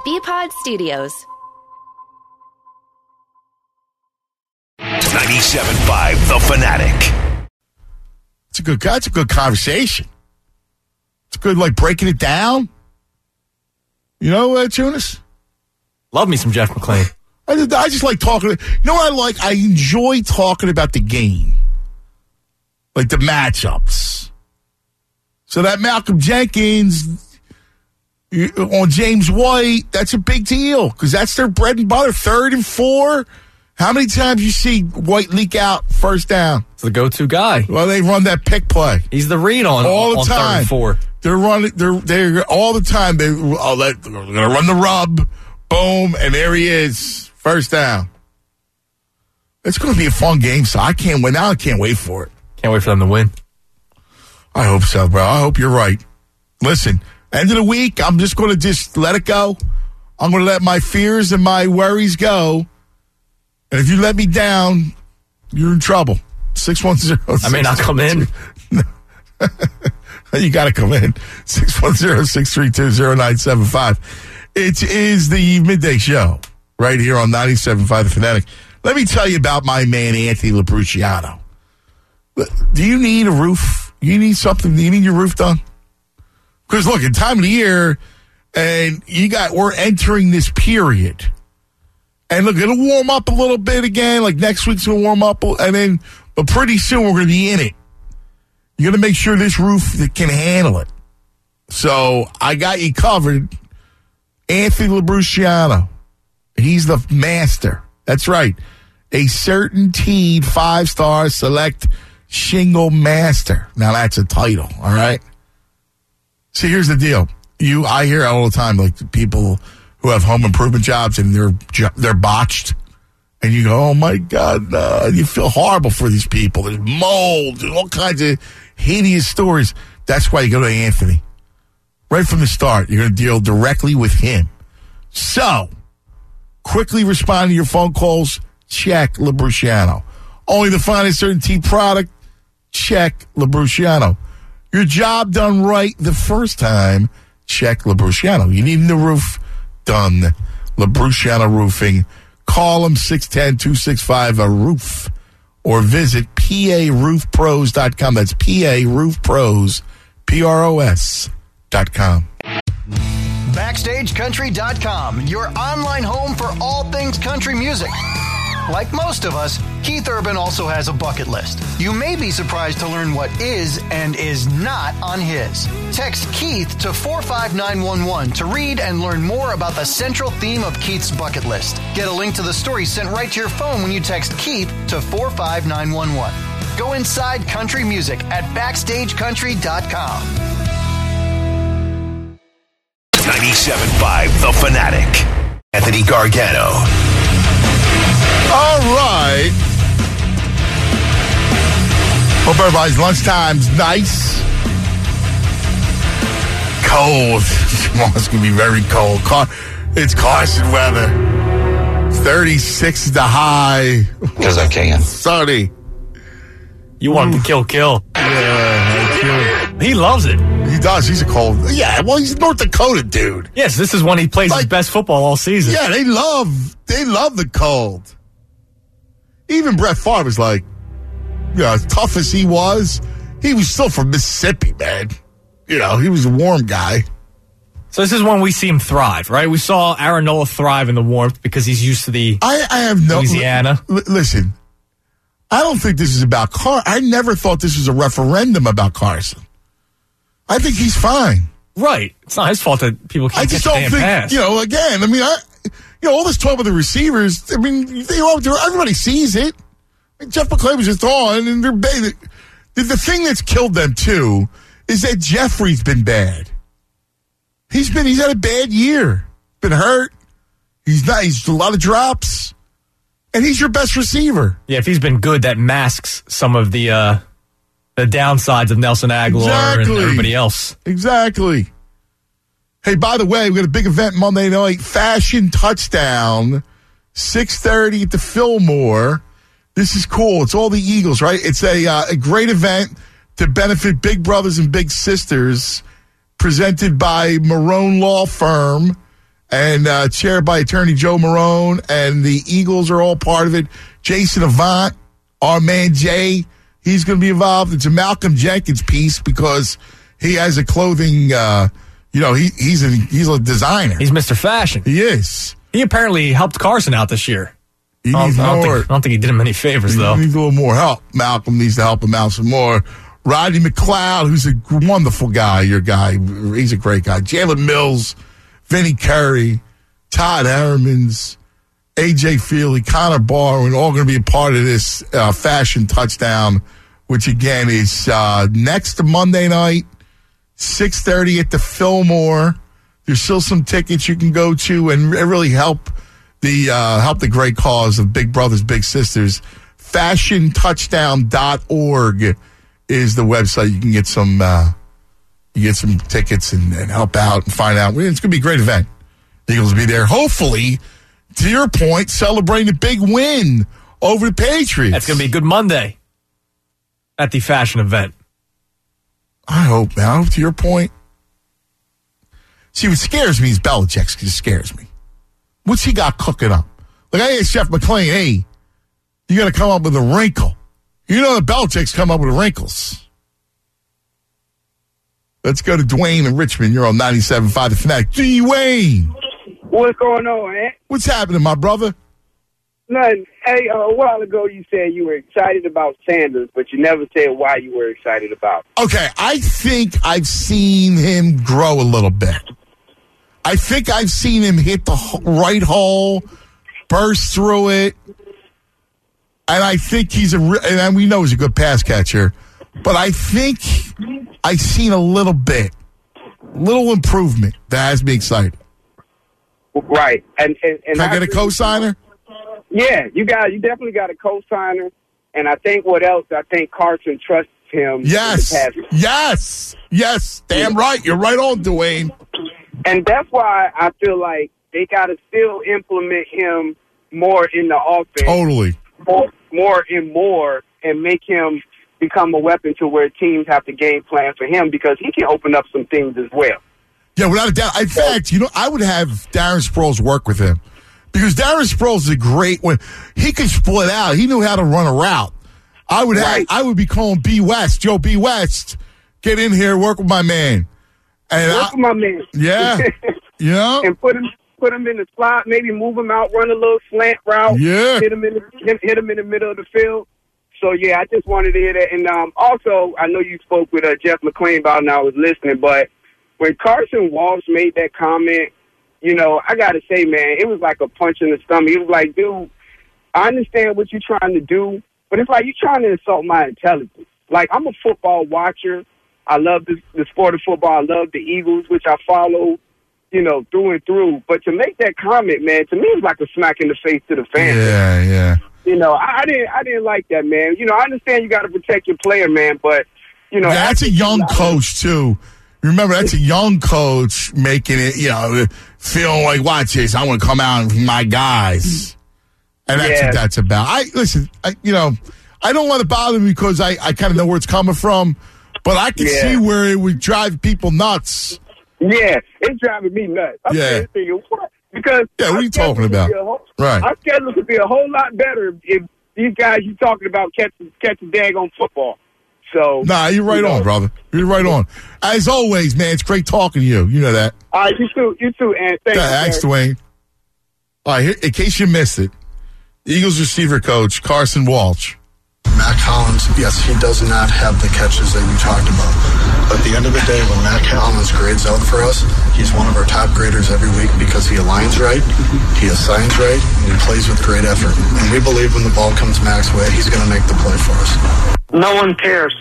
BPod Studios. 97.5 The Fanatic. That's a good conversation. It's good, like, breaking it down. You know, Tunis? Love me some Jeff McClain. I just like talking. You know what I like? I enjoy talking about the game. Like the matchups. So that Malcolm Jenkins on James White, that's a big deal because that's their bread and butter. 3rd and 4. How many times you see White leak out first down? It's the go-to guy. Well, they run that pick play. He's the read on all the time. 3rd and 4. They're running. They're all the time. They're going to run the rub. Boom, and there he is. First down. It's going to be a fun game, so I can't wait. Now I can't wait for it. Can't wait for them to win. I hope so, bro. I hope you're right. Listen, end of the week, I'm just going to just let it go. I'm going to let my fears and my worries go. And if you let me down, you're in trouble. 610. I may not come in. You got to come in. 610-632-0975. It is the midday show right here on 97.5 The Fanatic. Let me tell you about my man, Anthony Labruciano. Do you need a roof? You need something? Do you need your roof done? Because, look, in time of the year, and we're entering this period. And, look, it'll warm up a little bit again. Like, next week's going to warm up. But pretty soon we're going to be in it. You got to make sure this roof can handle it. So I got you covered. Anthony Labruciano. He's the master. That's right. A CertainTeed 5-star select shingle master. Now that's a title, all right? See, here's the deal. I hear all the time, like, people who have home improvement jobs and they're botched. And you go, oh, my God, you feel horrible for these people. There's mold and all kinds of hideous stories. That's why you go to Anthony. Right from the start, you're going to deal directly with him. So, quickly respond to your phone calls. Check Labruciano. Only the finest CertainTeed product. Check Labruciano. Your job done right the first time. Check Labruciano. You need the roof done. Labruciano Roofing. Call them 610-265-A-ROOF or visit PARoofPros.com. That's PARoofPros, PROS.com. BackstageCountry.com, your online home for all things country music. Like most of us, Keith Urban also has a bucket list. You may be surprised to learn what is and is not on his. Text Keith to 45911 to read and learn more about the central theme of Keith's bucket list. Get a link to the story sent right to your phone when you text Keith to 45911. Go inside country music at BackstageCountry.com. 97.5 The Fanatic. Anthony Gargano. All right. Hope everybody's lunchtime's nice. Cold. Tomorrow's going to be very cold. It's Carson weather. 36 is the high. Because I can. Sunny. You want him to kill. Yeah, he loves it. He does. He's a cold. Yeah, well, he's a North Dakota dude. Yes, this is when he plays his best football all season. Yeah, they love the cold. Even Brett Favre was like, as tough as he was still from Mississippi, man. He was a warm guy. So this is when we see him thrive, right? We saw Aaron Nola thrive in the warmth because he's used to the I have no Louisiana. Listen, I don't think this is about Carson. I never thought this was a referendum about Carson. I think he's fine. Right. It's not his fault that people can't catch the damn pass. Again, all this talk about the receivers, everybody sees it. Jeff McClain was just on, and the thing that's killed them, too, is that Jeffrey's been bad. He's had a bad year. Been hurt. He's a lot of drops. And he's your best receiver. Yeah, if he's been good, that masks some of the downsides of Nelson Aguilar and everybody else. Exactly. Hey, by the way, we got a big event Monday night. Fashion Touchdown, 6:30 at the Fillmore. This is cool. It's all the Eagles, right? It's a great event to benefit big brothers and big sisters, presented by Marone Law Firm and chaired by Attorney Joe Marone, and the Eagles are all part of it. Jason Avant, our man Jay, he's going to be involved. It's a Malcolm Jenkins piece because he has a clothing, he's a designer. He's Mr. Fashion. He is. He apparently helped Carson out this year. He needs more. I don't think he did him any favors, though. He needs a little more help. Malcolm needs to help him out some more. Rodney McLeod, who's a wonderful guy, your guy. He's a great guy. Jalen Mills, Vinny Curry, Todd Hermans, A.J. Feely, Connor Barwin, all going to be a part of this Fashion Touchdown, which, again, is next Monday night, 6:30 at the Fillmore. There's still some tickets you can go to and really help the great cause of Big Brothers Big Sisters. FashionTouchdown.org is the website. You can get some tickets and help out and find out. It's going to be a great event. The Eagles will be there. Hopefully, to your point, celebrating a big win over the Patriots. That's going to be a good Monday at the Fashion event. I hope, man. I hope to your point. See, what scares me is Belichick. It scares me. What's he got cooking up? Like, I asked Jeff McClain, hey, you got to come up with a wrinkle. You know that Belichick's come up with wrinkles. Let's go to Dwayne in Richmond. You're on 97.5 The Fanatic. Dwayne. What's going on, man? What's happening, my brother? Nothing. Hey, a while ago you said you were excited about Sanders, but you never said why you were excited about him. Okay, I think I've seen him grow a little bit. I think I've seen him hit the right hole, burst through it, and I think and we know he's a good pass catcher, but I think I've seen a little improvement that has me excited. Right. And Can I get a co-signer? Yeah, you definitely got a co-signer, and I think Carson trusts him. Yes. Damn right. You're right on, Dwayne. And that's why I feel like they got to still implement him more in the offense. Totally. More, and make him become a weapon to where teams have to game plan for him because he can open up some things as well. Yeah, without a doubt. In fact, I would have Darren Sproles work with him because Darren Sproles is a great one. He could split out. He knew how to run a route. I would be calling B. West, Joe B. West, get in here, work with my man. And work with my man. Yeah. And put him in the slot, maybe move him out, run a little slant route. Yeah. Hit him in the middle of the field. So, yeah, I just wanted to hear that. And also, I know you spoke with Jeff McClain about it and I was listening, but when Carson Walsh made that comment, I got to say, man, it was like a punch in the stomach. It was like, dude, I understand what you're trying to do, but it's like you're trying to insult my intelligence. Like, I'm a football watcher. I love the sport of football. I love the Eagles, which I follow, through and through. But to make that comment, man, to me, it was like a smack in the face to the fans. Yeah. I didn't like that, man. I understand you got to protect your player, man, but, that's a young coach, too. Remember, that's a young coach making it, feeling like, watch this, I want to come out and my guys. And that's what that's about. I don't want to bother me because I kind of know where it's coming from, but I can see where it would drive people nuts. Yeah, it's driving me nuts. I'm saying to you, what? Because what are you talking about? Right. Our schedule could be a whole lot better if these guys you're talking about catch a daggone football. So, you're right on, brother. You're right on. As always, man, it's great talking to you. You know that. All right, you too, and thanks, Dwayne. All right, in case you missed it, Eagles receiver coach Carson Walsh. Matt Collins, yes, he does not have the catches that you talked about. But at the end of the day, when Matt Collins grades out for us, he's one of our top graders every week because he aligns right, he assigns right, and he plays with great effort. And we believe when the ball comes Mac's way, he's going to make the play for us. No one cares.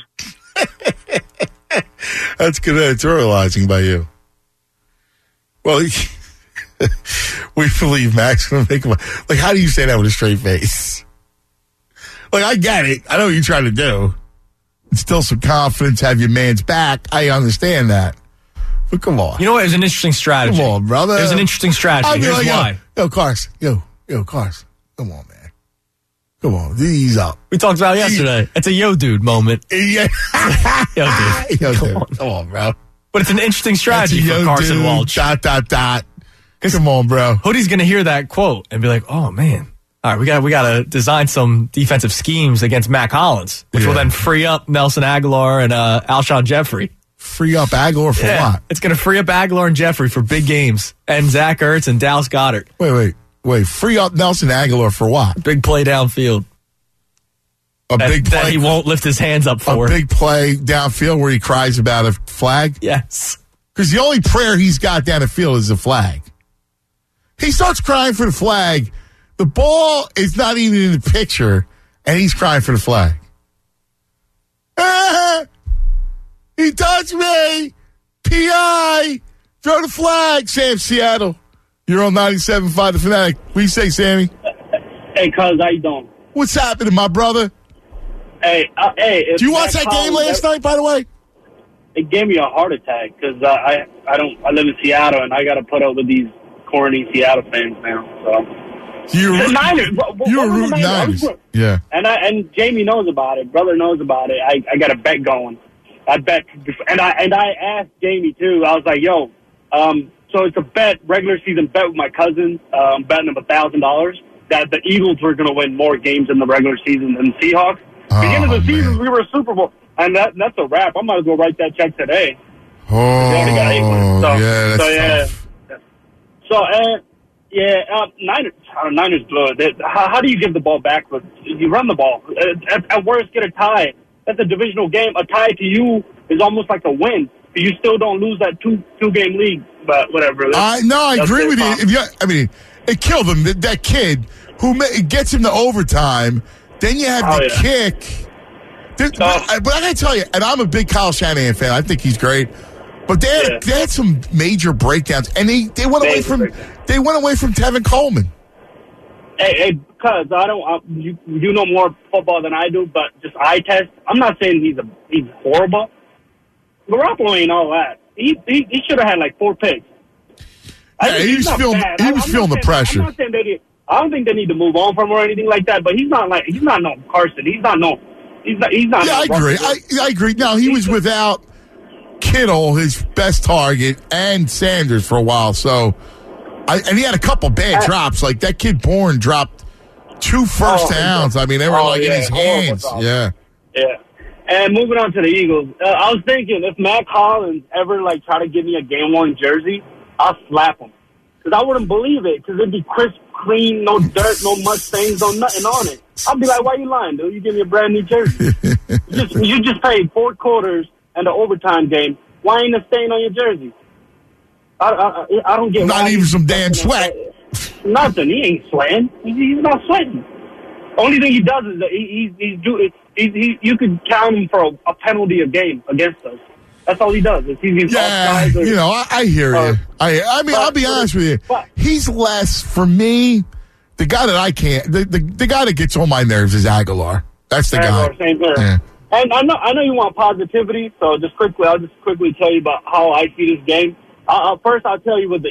That's good editorializing by you. Well, we believe Mac's going to make him. Like, how do you say that with a straight face? Like, I get it. I know what you're trying to do. Instill some confidence, have your man's back. I understand that. But come on. You know what? It was an interesting strategy. Come on, brother. It was an interesting strategy. Here's why. Yo, Carson. Yo, Carson. Come on, man. Come on. Ease up. We talked about it yesterday. It's a yo dude moment. Yeah. Yo dude. Come on, bro. But it's an interesting strategy for Carson Walsh. ... Come on, bro. Hoodie's going to hear that quote and be like, oh, man. All right, we got to design some defensive schemes against Mac Hollins, which will then free up Nelson Aguilar and Alshon Jeffrey. Free up Aguilar for what? It's going to free up Aguilar and Jeffrey for big games, and Zach Ertz and Dallas Goedert. Wait. Free up Nelson Aguilar for what? Big play downfield. Big play that he won't lift his hands up for. A big play downfield where he cries about a flag? Yes. Because the only prayer he's got down the field is a flag. He starts crying for the flag. The ball is not even in the picture, and he's crying for the flag. He touched me. P.I. Throw the flag, Sam Seattle. You're on 97.5 The Fanatic. What do you say, Sammy? Hey, cuz, how you doing? What's happening, my brother? Hey. Did you watch that game last night, by the way? It gave me a heart attack because I live in Seattle, and I got to put up with these corny Seattle fans now. So You're Niners. You're rooting Niners. Yeah. And Jamie knows about it. Brother knows about it. I got a bet going. I bet, and I asked Jamie too. I was like, "Yo, so it's a bet, regular season bet with my cousin. Betting him $1,000 that the Eagles were going to win more games in the regular season than the Seahawks. Beginning of the season, we were a Super Bowl, and that's a wrap. I might as well write that check today. That's tough. Niners blew it. How do you give the ball back? You run the ball. At worst, get a tie. That's a divisional game. A tie to you is almost like a win. But you still don't lose that two-game league. But whatever. I agree with you. It killed him. That kid who gets him to overtime. Then you have the kick. But I got to tell you, and I'm a big Kyle Shanahan fan. I think he's great. But they had some major breakdowns, and they went away from Tevin Coleman. Hey, cuz you know more football than I do, but just eye test. I'm not saying he's horrible. Garoppolo ain't all that. He should have had like 4 picks. He was feeling the pressure. I don't think they need to move on from him or anything like that. But he's not no Carson. He's not. Yeah, I agree. I agree. Now he was without Kittle, his best target, and Sanders for a while. So, and he had a couple bad drops. Like that kid Bourne dropped 2 first downs. I mean, they were in his hands. Yeah. And moving on to the Eagles, I was thinking if Mac Hollins ever try to give me a game-worn jersey, I'll slap him because I wouldn't believe it because it'd be crisp, clean, no dirt, no mud stains, no nothing on it. I'll be like, why you lying, dude? You give me a brand new jersey. you just paid 4 quarters and the overtime game. Why ain't a stain on your jersey? I don't get. Not even some damn sweat. Nothing. He ain't sweating. He's not sweating. Only thing he does is that you could count him for a penalty a game against us. That's all he does. I hear you. I'll be honest with you. He's less for me. The guy that I can't. The guy that gets on my nerves is Aguilar. That's the guy. Same here. Yeah. And I know you want positivity, so I'll just quickly tell you about how I see this game. First, I'll tell you with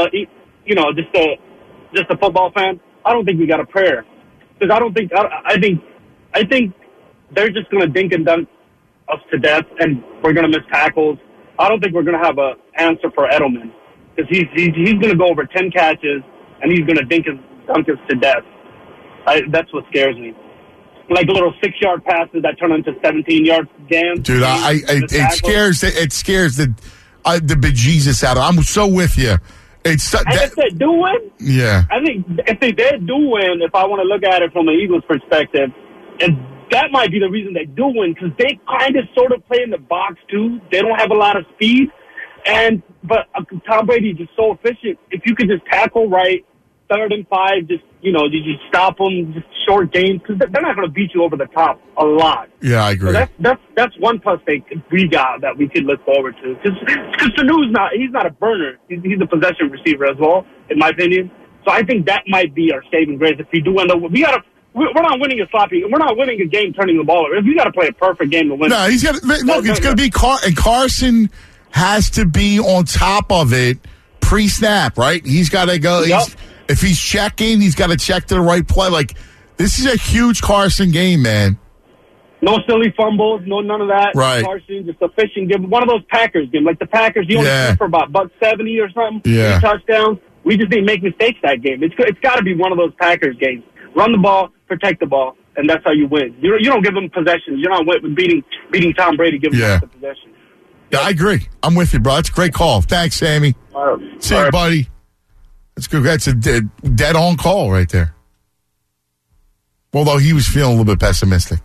just a football fan. I don't think we got a prayer because I think they're just going to dink and dunk us to death, and we're going to miss tackles. I don't think we're going to have an answer for Edelman because he's going to go over 10 catches and he's going to dink and dunk us to death. That's what scares me. Like little 6-yard passes that turn into 17-yard games. Dude, it scares the bejesus out of. I'm so with you. If they do win, yeah. I think if they do win, if I want to look at it from an Eagles perspective, and that might be the reason they do win because they kind of sort of play in the box too. They don't have a lot of speed, but Tom Brady is just so efficient. If you could just tackle right, 3rd and 5, you just stop them, just short games because they're not going to beat you over the top a lot. Yeah, I agree. So that's one plus we got that we could look forward to because Sanu's he's not a burner. He's a possession receiver as well, in my opinion. So I think that might be our saving grace if we do end up. We're not winning a sloppy. We're not winning a game turning the ball over. If you got to play a perfect game to win. No, he's got. Look, it's going to be and Carson has to be on top of it pre-snap, right? He's got to go. Yep. If he's checking, he's got to check to the right play. Like, this is a huge Carson game, man. No silly fumbles, none of that. Right. Carson, just efficient game. One of those Packers games. Like the Packers, he only threw for about $170 or something. Yeah. 3 touchdowns. We just didn't make mistakes that game. It's got to be one of those Packers games. Run the ball, protect the ball, and that's how you win. You don't give them possessions. You're not beating Tom Brady, giving them the possession. Yeah, I agree. I'm with you, bro. That's a great call. Thanks, Sammy. See you, buddy. That's good. That's a dead on call right there. Although he was feeling a little bit pessimistic.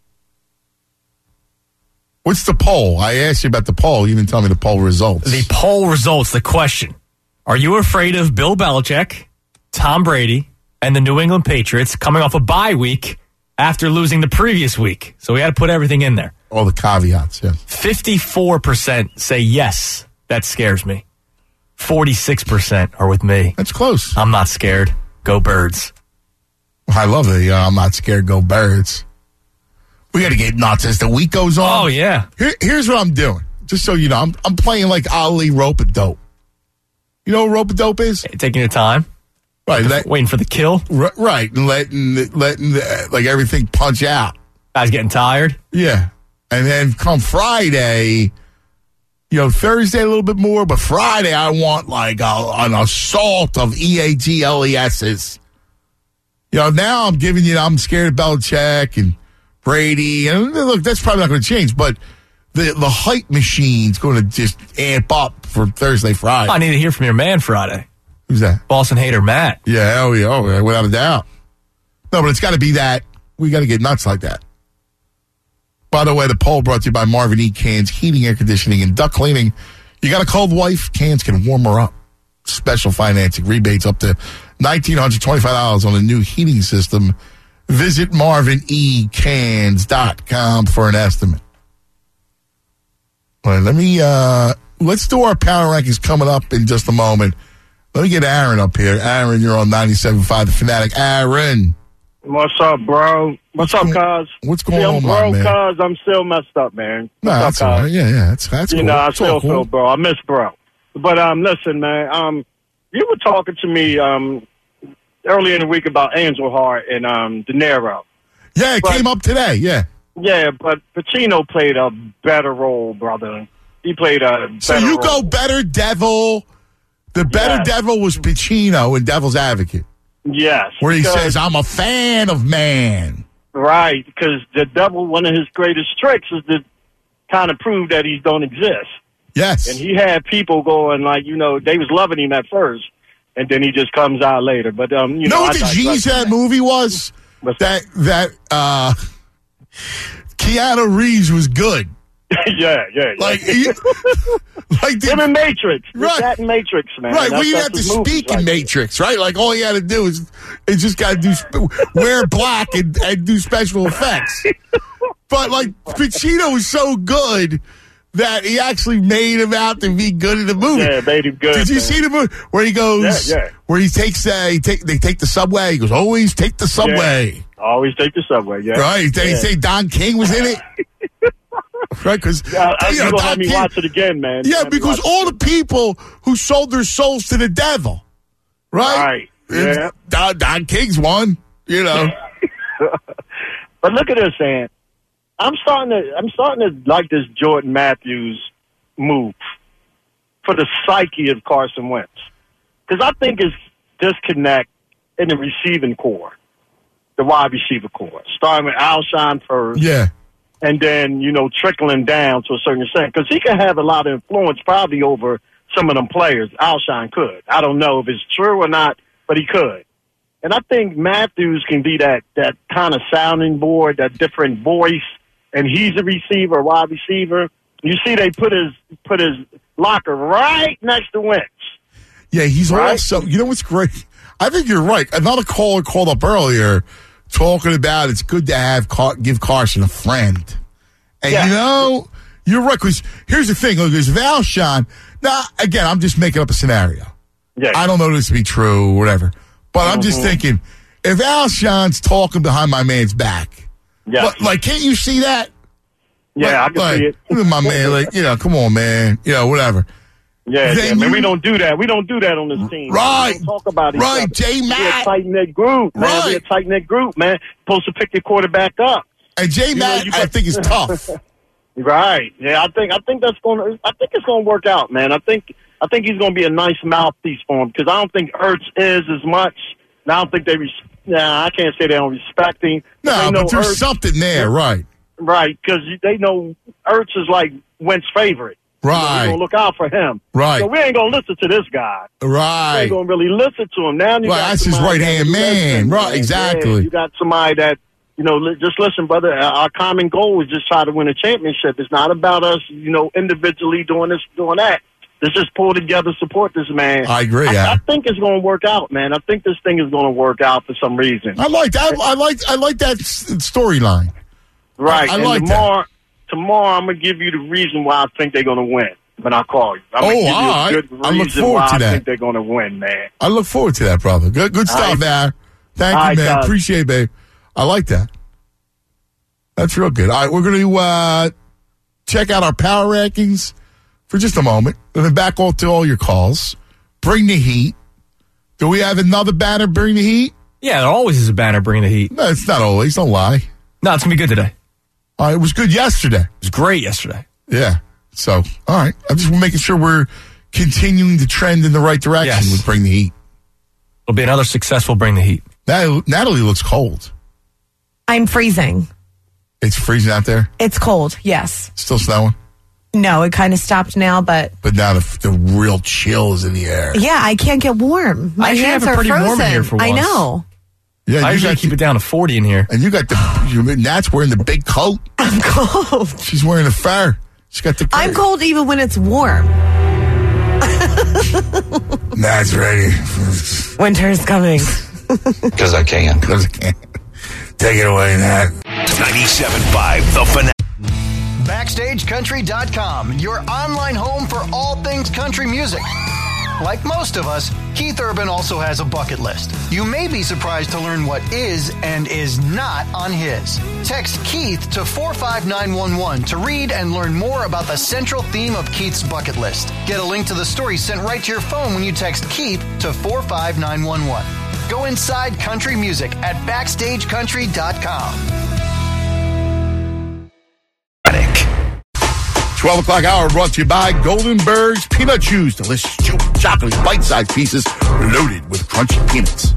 What's the poll? I asked you about the poll. You didn't tell me the poll results. The poll results, the question. Are you afraid of Bill Belichick, Tom Brady, and the New England Patriots coming off a bye week after losing the previous week? So we had to put everything in there. All the caveats, yeah. 54% say yes, that scares me. 46% are with me. That's close. I'm not scared. Go Birds. I love it. I'm not scared. Go Birds. We got to get nuts as the week goes on. Oh, yeah. Here's what I'm doing. Just so you know, I'm playing like Ali Rope-a-Dope. You know what rope-a-dope is? Taking your time. Right. Waiting for the kill. Right. And letting like everything punch out. Guys getting tired. Yeah. And then come Friday, Thursday a little bit more, but Friday I want like an assault of EAGLESs. Now I'm giving you, I'm scared of Belichick and Brady. And look, that's probably not going to change, but the hype machine's going to just amp up for Thursday, Friday. I need to hear from your man Friday. Who's that? Boston hater Matt. Yeah, oh yeah, without a doubt. No, but it's got to be that. We got to get nuts like that. By the way, the poll brought to you by Marvin E. Cans Heating, Air Conditioning, and Duct Cleaning. You got a cold wife? Cans can warm her up. Special financing rebates up to $1,925 on a new heating system. Visit marvinecans.com for an estimate. All right, let's do our power rankings coming up in just a moment. Let me get Aaron up here. Aaron, you're on 97.5 The Fanatic. Aaron. What's up, bro? What's up, cuz? What's going on, my man? Cuz I'm still messed up, man. No, that's all right. Yeah, that's cool. I still feel, bro. I miss bro. But listen, man. You were talking to me earlier in the week about Angel Heart and De Niro. Yeah, it came up today. Yeah. Yeah, but Pacino played a better role, brother. He played a better So you role. go better devil. The better devil was Pacino in Devil's Advocate. Yes. Where he says, I'm a fan of man. Right, because the devil, one of his greatest tricks is to kind of prove that he don't exist. Yes. And he had people going like, they was loving him at first, and then he just comes out later. But, what the genius of that movie was? That Keanu Reeves was good. yeah. Like him in Matrix. Right. That in Matrix, man. Right, we didn't have to speak in Matrix, right? Like, all he had to do is just got to wear black and do special effects. But, like, Pacino was so good that he actually made him out to be good in the movie. Yeah, made him good. Did you see the movie where he goes, where he takes, they take the subway? He goes, always take the subway. Yeah. Always take the subway, yeah. Right, they say Don King was in it. Right, because you're going to have me watch it again, man. Yeah, because all the people who sold their souls to the devil, right? Yeah. Don King's one, But look at this, man. I'm starting to like this Jordan Matthews move for the psyche of Carson Wentz, because I think it's disconnect in the receiving core, the wide receiver core, starting with Alshon first. Yeah. And then, trickling down to a certain extent. Because he can have a lot of influence probably over some of them players. Alshon could. I don't know if it's true or not, but he could. And I think Matthews can be that kind of sounding board, that different voice. And he's a receiver, wide receiver. You see they put his locker right next to Wentz. Yeah, he's also, what's great? I think you're right. Another caller called up earlier talking about it's good to give Carson a friend. And, you're right, because here's the thing. Look, there's Alshon. Now, again, I'm just making up a scenario. Yeah. I don't know this to be true or whatever. But I'm just thinking, if Alshon's talking behind my man's back, can't you see that? Yeah, I can see it. Look at my man, come on, man. Whatever. Yeah, man, we don't do that. We don't do that on this team. Right. We don't talk about each other. J-Mac. We're a tight-knit group, man. Right. We're a tight-knit group, man. Supposed to pick your quarterback up. And J-Mac, I think, is tough. Right. Yeah, I think it's going to work out, man. I think I think he's going to be a nice mouthpiece for him because I don't think Ertz is as much. And I don't think I can't say they don't respect him. No, but there's something there, right? Right, because they know Ertz is like Wentz's favorite. Right. We're going to look out for him. Right. So we ain't going to listen to this guy. Right. We ain't going to really listen to him. Now that's his right-hand man. Right, exactly. Yeah, you got somebody that, just listen, brother, our common goal is just try to win a championship. It's not about us, individually doing this, doing that. Let's just pull together, support this man. I agree. I think it's going to work out, man. I think this thing is going to work out for some reason. I like that. I like that storyline. Right. I like that. Tomorrow, I'm going to give you the reason why I think they're going to win when I call you. I'm all give you right. a good I look reason forward why to that. I think they're going to win, man. I look forward to that, brother. Good stuff, man. Thank you, man. Guys. Appreciate it, babe. I like that. That's real good. All right, we're going to check out our power rankings for just a moment, and then back to all your calls. Bring the heat. Do we have another banner, Bring the Heat? Yeah, there always is a banner, Bring the Heat. No, it's not always. Don't lie. No, it's going to be good today. It was good yesterday. It was great yesterday. Yeah. So, all right. I'm just making sure we're continuing to trend in the right direction with Bring the Heat. It'll be another successful Bring the Heat. Natalie looks cold. I'm freezing. It's freezing out there? It's cold, yes. Still snowing? No, it kind of stopped now, but now the real chill is in the air. Yeah, I can't get warm. My hands are pretty frozen. warm in here for once. I know. Yeah, I usually keep it down to 40 in here. And you got Nat's wearing the big coat. I'm cold. She's wearing a fur. She's got the coat. I'm cold even when it's warm. Nat's ready. Winter's coming. Because I can. Take it away, Nat. 97.5 The Fanatic. BackstageCountry.com, your online home for all things country music. Like most of us, Keith Urban also has a bucket list. You may be surprised to learn what is and is not on his. Text Keith to 45911 to read and learn more about the central theme of Keith's bucket list. Get a link to the story sent right to your phone when you text Keith to 45911. Go inside country music at BackstageCountry.com. 12 o'clock hour brought to you by Goldenberg's Peanut Chews. Delicious, chocolate, bite-sized pieces loaded with crunchy peanuts.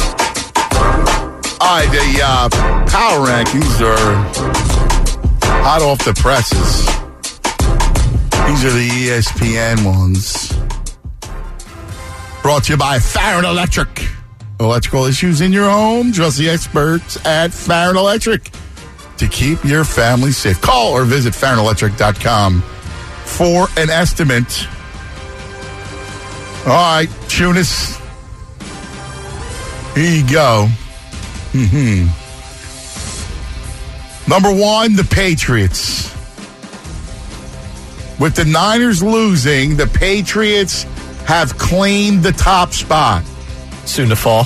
All right, the power rankings are hot off the presses. These are the ESPN ones. Brought to you by Farron Electric. Electrical issues in your home? Trust the experts at Farron Electric to keep your family safe. Call or visit FarronElectric.com for an estimate. All right, Tunis. Here you go. Number one, the Patriots. With the Niners losing, the Patriots have claimed the top spot. Soon to fall.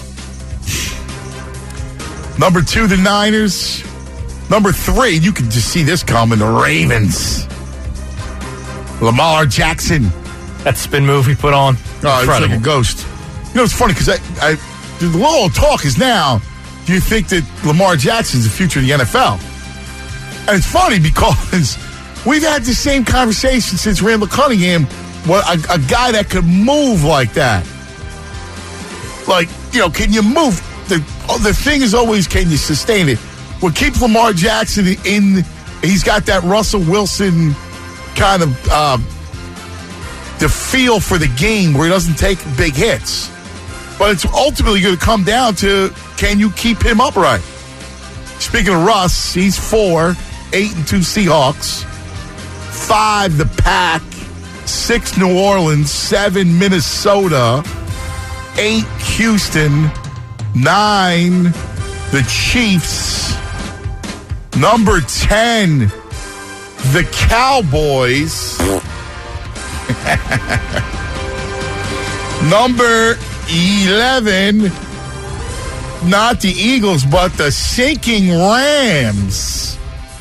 Number two, the Niners. Number three, you can just see this coming, the Ravens. Lamar Jackson. That spin move he put on. Oh, it's like a ghost. You know, it's funny because the little talk is now, do you think that Lamar Jackson's the future of the NFL? And it's funny because we've had the same conversation since Randall Cunningham, a guy that could move like that. Like, can you move? The thing is always, can you sustain it? What keeps Lamar Jackson he's got that Russell Wilson kind of the feel for the game where he doesn't take big hits. But it's ultimately going to come down to, can you keep him upright? Speaking of Russ, he's 4, 8-2 Seahawks, 5 the Pack, 6 New Orleans, 7 Minnesota, 8 Houston, 9 the Chiefs, number 10 the Cowboys, number 11 not the Eagles but the sinking Rams.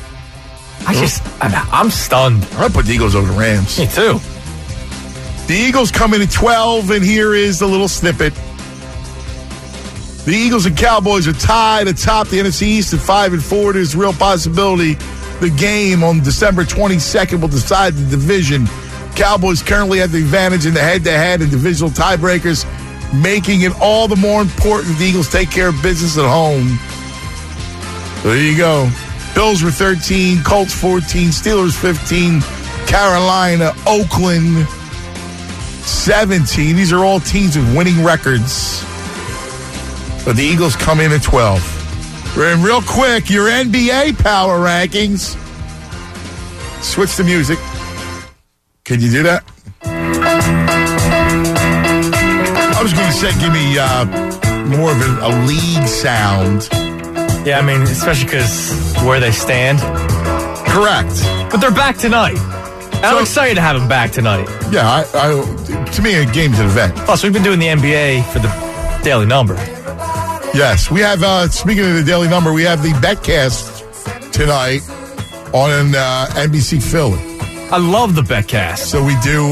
I'm stunned. I put the Eagles over the Rams. Me too. The Eagles come in at 12, and here is the little snippet. The Eagles and Cowboys are tied atop the NFC East at 5-4. There's a real possibility the game on December 22nd will decide the division. Cowboys currently have the advantage in the head-to-head and divisional tiebreakers, making it all the more important the Eagles take care of business at home. So there you go. Bills were 13, Colts 14, Steelers 15, Carolina, Oakland 17. These are all teams with winning records. But the Eagles come in at 12. And real quick, your NBA power rankings. Switch the music. Can you do that? I was going to say, give me more of a league sound. Yeah, I mean, especially because where they stand. Correct. But they're back tonight. And I'm excited to have them back tonight. Yeah, to me, a game's an event. Plus, we've been doing the NBA for the Daily Number. Yes, we have, speaking of the Daily Number, we have the Betcast tonight on NBC Philly. I love the Betcast. So we do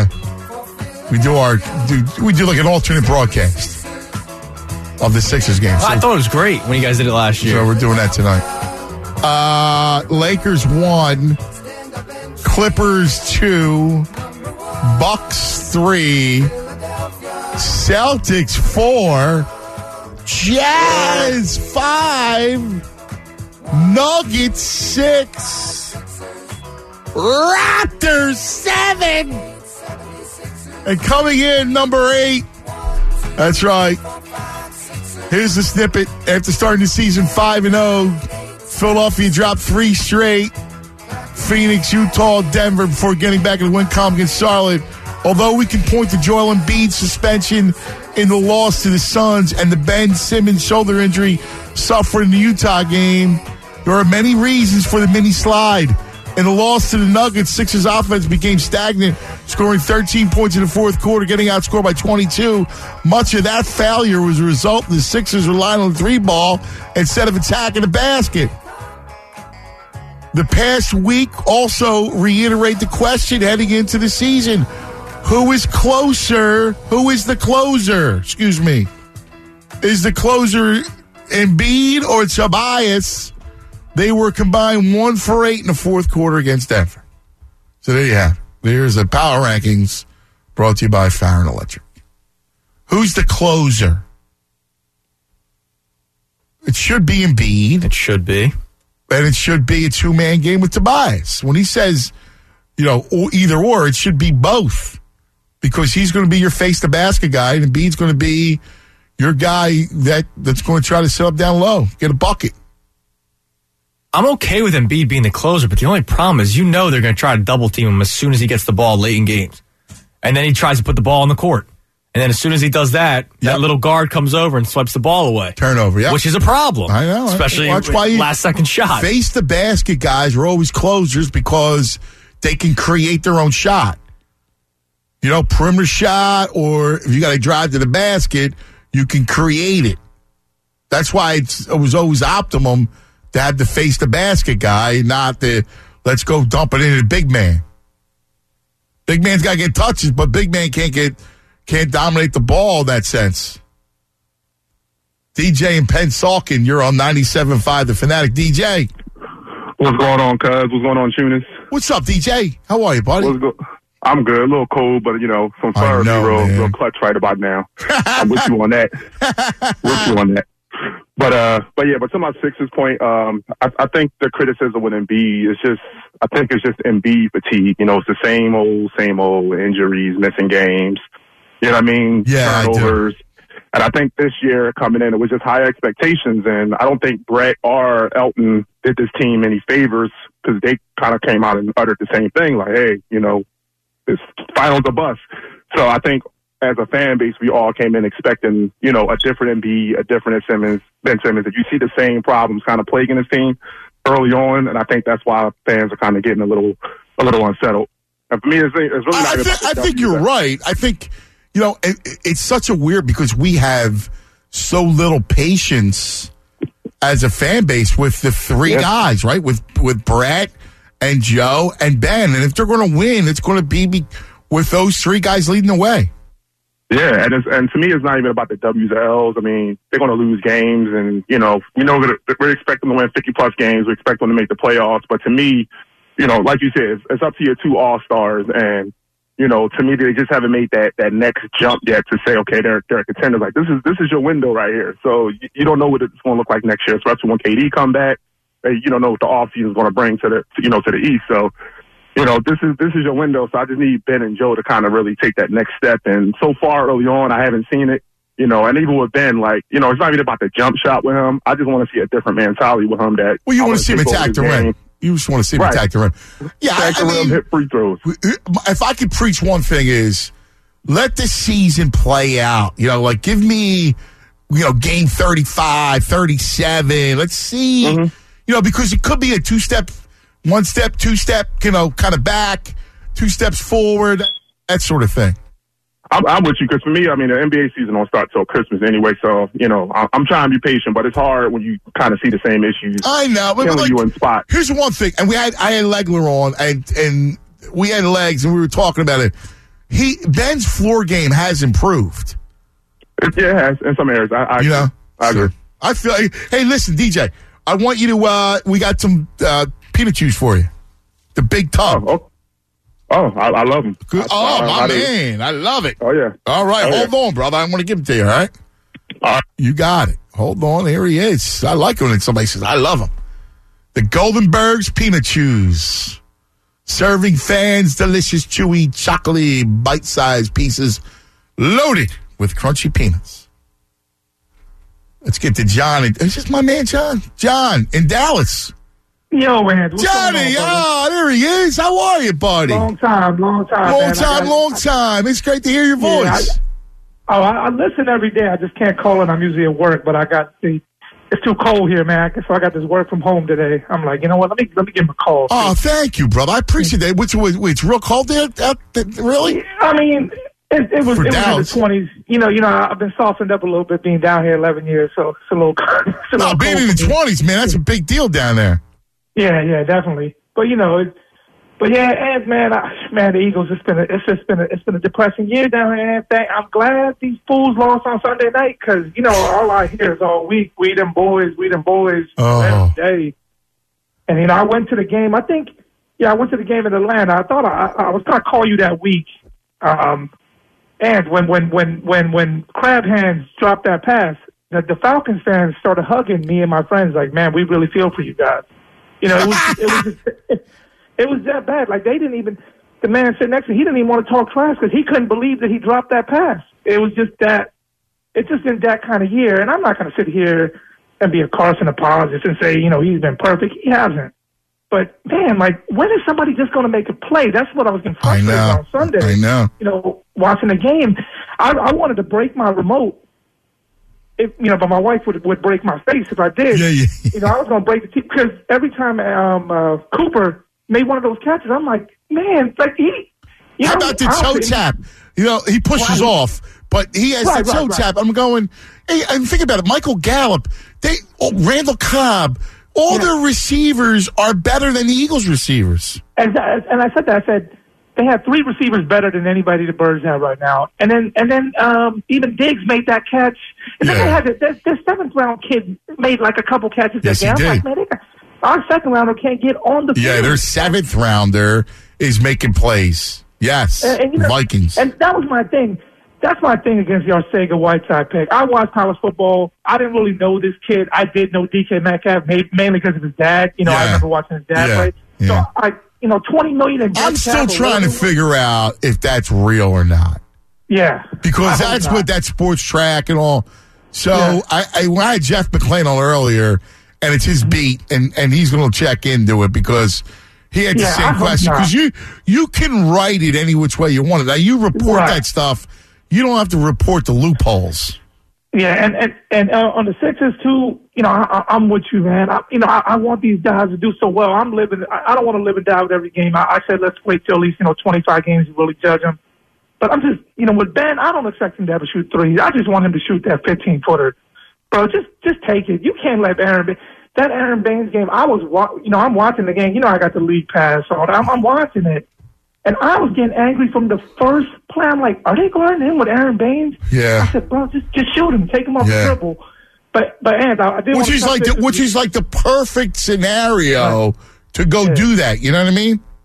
like an alternate broadcast of the Sixers game. So, I thought it was great when you guys did it last year. So we're doing that tonight. Lakers 1, Clippers 2, Bucks 3, Celtics 4, Jazz 5, Nuggets 6, Raptors 7, and coming in number 8. That's right. Here's the snippet. After starting the season 5-0, Philadelphia dropped 3 straight. Phoenix, Utah, Denver before getting back in the win column against Charlotte. Although we can point to Joel Embiid's suspension in the loss to the Suns and the Ben Simmons shoulder injury suffered in the Utah game, there are many reasons for the mini slide. In the loss to the Nuggets, Sixers offense became stagnant, scoring 13 points in the fourth quarter, getting outscored by 22. Much of that failure was a result of the Sixers relying on the 3-ball instead of attacking the basket. The past week also reiterate the question heading into the season. Who is closer? Who is the closer? Excuse me. Is the closer Embiid or Tobias? They were combined 1 for 8 in the fourth quarter against Denver. So there you have it. There's the power rankings brought to you by Farron Electric. Who's the closer? It should be Embiid. It should be. And it should be a 2-man game with Tobias. When he says, either or, it should be both. Because he's going to be your face-to-basket guy, and Embiid's going to be your guy that's going to try to sit up down low, get a bucket. I'm okay with Embiid being the closer, but the only problem is they're going to try to double-team him as soon as he gets the ball late in games. And then he tries to put the ball on the court. And then as soon as he does that, that little guard comes over and swipes the ball away. Turnover, yeah. Which is a problem. I know. Especially last-second shot. Face-the-basket guys are always closers because they can create their own shot. Perimeter shot, or if you got to drive to the basket, you can create it. That's why it was always optimum to have the face-the-basket guy, not the let's go dump it into the big man. Big man's got to get touches, but big man can't dominate the ball in that sense. DJ and Pennsauken, you're on 97.5 The Fanatic. DJ. What's going on, cuz? What's going on, Tunis? What's up, DJ? How are you, buddy? I'm good. A little cold, but, some fire real clutch right about now. I'm with you on that. But to my Sixers point, I think the criticism with Embiid is it's just Embiid fatigue. It's the same old injuries, missing games. You know what I mean? Yeah, turnovers. And I think this year coming in, it was just high expectations. And I don't think Brett or Elton did this team any favors because they kind of came out and uttered the same thing. Like, hey, this finals a bust. So I think as a fan base, we all came in expecting, a different Embiid, a different Ben Simmons. If you see the same problems kind of plaguing this team early on, and I think that's why fans are kind of getting a little unsettled. And for me, it's really not. I think you're right. I think, it's such a weird because we have so little patience as a fan base with the three guys, right? With Brett and Joe and Ben. And if they're going to win, it's going to be with those three guys leading the way. Yeah, and to me, it's not even about the W's or L's. I mean, they're going to lose games, and, we expect them to win 50-plus games. We expect them to make the playoffs. But to me, like you said, it's up to your two all-stars, and to me, they just haven't made that next jump yet to say, okay, they're a contender. Like, this is your window right here. So you don't know what it's going to look like next year, especially when KD come back. You don't know what the offseason is going to bring to the East. So, this is your window. So I just need Ben and Joe to kind of really take that next step. And so far early on, I haven't seen it. And even with Ben, it's not even about the jump shot with him. I just want to see a different mentality with him. Well, you want to see him attack the rim. You just want to see him attack the rim. Yeah, attack the rim, hit free throws. If I could preach one thing is, let the season play out. Give me, game 35, 37. Let's see. Mm-hmm. Because it could be a two-step, one-step, two-step, kind of back, two steps forward, that sort of thing. I'm with you because for me, the NBA season don't start till Christmas anyway. So I'm trying to be patient, but it's hard when you kind of see the same issues. I know, but you in spot. Here's one thing, and I had Legler on, and we had Legs, and we were talking about it. Ben's floor game has improved. It has in some areas. I agree. I feel. Hey, listen, DJ, I want you to. We got some peanut juice for you. The big tub. I love them. My man. I love it. Oh, yeah. All right. Hold on, brother. I'm going to give it to you, all right? You got it. Hold on. Here he is. I like when somebody says, I love him. The Goldenberg's Peanut Chews. Serving fans delicious, chewy, chocolatey, bite-sized pieces loaded with crunchy peanuts. Let's get to John. It's just my man, John. John in Dallas. Yo, man. Johnny, there he is. How are you, buddy? Long time. Long time. It's great to hear your voice. I listen every day. I just can't call it. I'm usually at work, but it's too cold here, man. So I got this work from home today. I'm like, you know what? Let me give him a call. Oh, thank you, brother. I appreciate that. It's real cold there? Really? It was in the 20s. I've been softened up a little bit being down here 11 years, so it's a little cold. Being in the 20s, man, that's a big deal down there. Yeah, definitely. But and the Eagles. It's been a depressing year down here. I'm glad these fools lost on Sunday night because all I hear is all week, we them boys every day. And I went to the game. I went to the game in Atlanta. I thought I was gonna call you that week. And when Crab Hands dropped that pass, the Falcons fans started hugging me and my friends like, man, we really feel for you guys. It was that bad. Like, they didn't even, the man sitting next to me, he didn't even want to talk trash because he couldn't believe that he dropped that pass. It was just that, it's just in that kind of year. And I'm not going to sit here and be a Carson apologist and say, he's been perfect. He hasn't. But, man, when is somebody just going to make a play? That's what I was getting frustrated on Sunday. I know. Watching the game. I wanted to break my remote. But my wife would break my face if I did. Yeah. I was going to break the TV because every time Cooper made one of those catches, I'm like, man, he. How about the toe tap? He pushes off, but he has the toe tap. I'm going, hey, and think about it. Michael Gallup, Randall Cobb, all their receivers are better than the Eagles receivers. And I said that. I said, they have three receivers better than anybody the Birds have right now. And then even Diggs made that catch. And then they had their seventh-round kid made a couple catches. Yes, he did. I'm like, man, our second-rounder can't get on the field. Yeah, their seventh-rounder is making plays. Yes, Vikings. And that was my thing. That's my thing against the Arcega-Whiteside pick. I watched college football. I didn't really know this kid. I did know DK Metcalf, mainly because of his dad. I remember watching his dad play. Yeah. So $20 million in I'm still trying to figure out if that's real or not. Yeah. Because that's what that sports track and all. So when I had Jeff McClain on earlier, and it's his beat, and he's going to check into it because he had the same question. Because you can write it any which way you want it. Now, you report that stuff. You don't have to report the loopholes. Yeah, and on the Sixers too, I'm with you, man. I want these guys to do so well. I don't want to live and die with every game. I said let's wait till at least 25 games to really judge them. But I'm just, with Ben, I don't expect him to ever shoot threes. I just want him to shoot that 15-footer. Bro, just take it. You can't let that Aaron Baines game. I'm watching the game. I got the league pass on. I'm watching it. And I was getting angry from the first play. I'm like, are they going in with Aaron Baines? Yeah. I said, bro, just shoot him. Take him off the dribble. But Ant, I did which is like the perfect scenario to go do that. You know what I mean?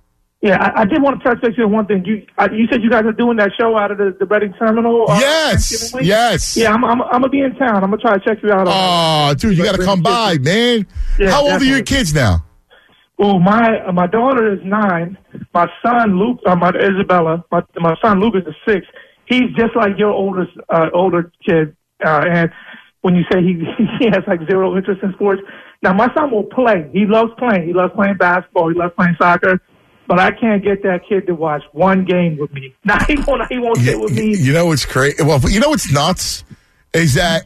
Yeah, I did want to touch base on one thing. You said you guys are doing that show out of the Reading Terminal. Yes. Yeah, I'm gonna be in town. I'm gonna try to check you out. Oh, dude, you got to come by, man. Yeah, How old definitely. are your kids now? Oh, my daughter is 9. My son Luke, Isabella. My son Lucas is 6. He's just like your older kid. And when you say he has like zero interest in sports, now my son will play. He loves playing. He loves playing basketball. He loves playing soccer. But I can't get that kid to watch one game with me. Now he won't sit with me. You know what's crazy? Well, you know what's nuts is that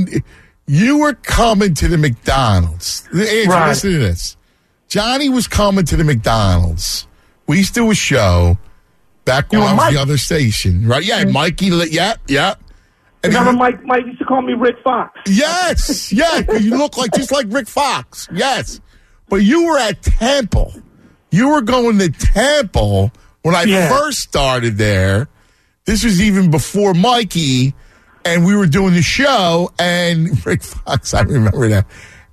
you were coming to the McDonald's. Andrew, Right. listen to this. Johnny was coming to the McDonald's. We used to do a show back when I was Mike. the other station, right? Yeah, Mikey. Yeah. And Remember Mike used to call me Rick Fox. Yes, yeah. You look just like Rick Fox. Yes, but you were at Temple. You were going to Temple when I first started there. This was even before Mikey, and we were doing the show. And Rick Fox, I remember that.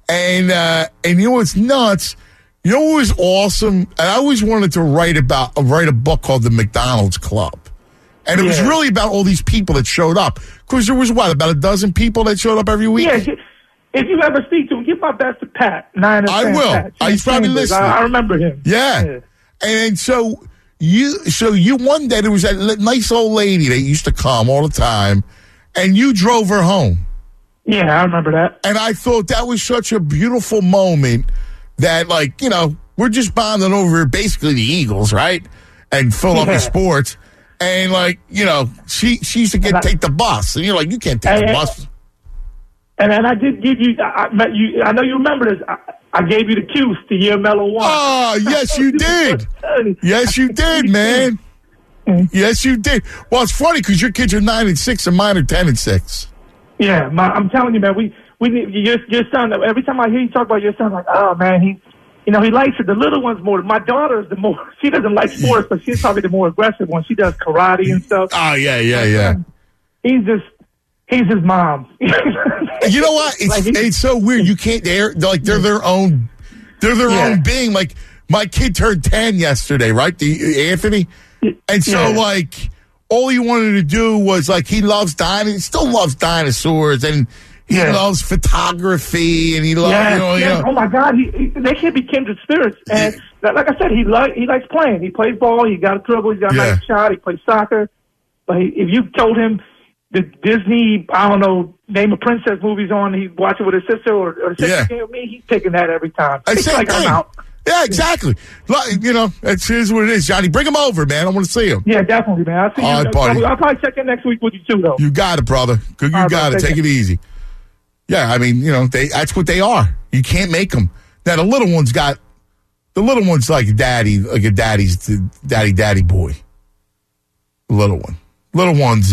And you know what's nuts? You know what was awesome? And I always wanted to write a book called The McDonald's Club. And it was really about all these people that showed up. Because there was, about a dozen people that showed up every week? Yeah, if you ever speak to him, give my best to Pat. I will. He's probably listening. I remember him. Yeah. And so you one day, there was that nice old lady that used to come all the time, and you drove her home. Yeah, I remember that. And I thought that was such a beautiful moment that, we're just bonding over basically the Eagles, right? And Philadelphia sports. And, she used to take the bus. And you're like, you can't take the bus. And then I did give you, I know you remember this. I gave you the cues to year Mellow won. Oh, yes, you did. Yes, you did, man. Yes, you did. Well, it's funny because your kids are 9 and 6 and mine are 10 and 6. Yeah, I'm telling you, man, we need your son. Every time I hear you talk about your son, I'm like, oh, man, he likes it. The little ones more. My daughter is she doesn't like sports, but she's probably the more aggressive one. She does karate and stuff. Oh, yeah. He's his mom. You know what? It's so weird. You can't. They're their own. They're their own being. Like my kid turned 10 yesterday, right? Anthony, and so all he wanted to do was he loves dinosaurs. He still loves dinosaurs, and he loves photography, and he loves Oh my God, they can't be kindred spirits. And like I said, he likes playing. He plays ball. He got a dribble. He got a nice shot. He plays soccer. But if you told him the Disney, I don't know, name of princess movies on, he'd watch it with his sister or the sister came with me, he's picking that every time. It's like I'm out. Yeah, exactly. Here's what it is, Johnny. Bring him over, man. I want to see him. Yeah, definitely, man. I'll see you. All right, buddy. I'll probably check in next week with you too, though. You got it, brother. You got it. Take it easy. Yeah, I mean, that's what they are. You can't make them. Now the little one's like daddy, like a daddy boy. Little one's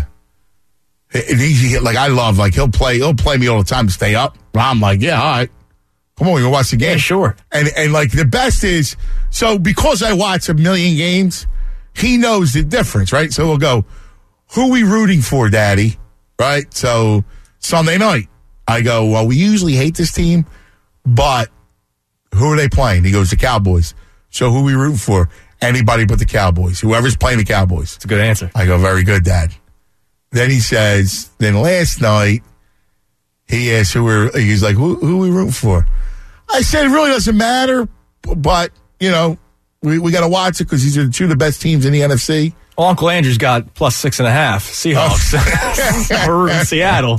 easy. Like I love, he'll play me all the time to stay up. I'm like, yeah, all right. Come on, we gonna watch the game. Yeah, sure. And the best is, so because I watch a million games, he knows the difference, right? So we'll go, who we rooting for, Daddy? Right? So Sunday night, I go, well, we usually hate this team, but who are they playing? He goes, the Cowboys. So who we rooting for? Anybody but the Cowboys. Whoever's playing the Cowboys. It's a good answer. I go, very good, Dad. Then he says, then last night, he asked he's like, who are we rooting for? I said, it really doesn't matter, but, we got to watch it because these are two of the best teams in the NFC. Well, Uncle Andrew's got plus 6.5 Seahawks. We're rooting Seattle.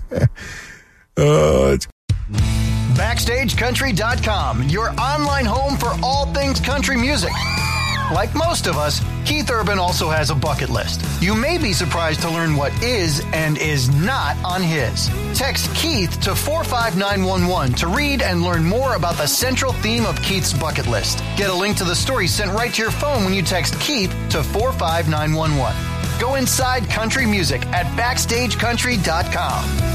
BackstageCountry.com, your online home for all things country music. Like most of us, Keith Urban also has a bucket list. You may be surprised to learn what is and is not on his. Text Keith to 45911 to read and learn more about the central theme of Keith's bucket list. Get a link to the story sent right to your phone when you text Keith to 45911. Go inside country music at BackstageCountry.com.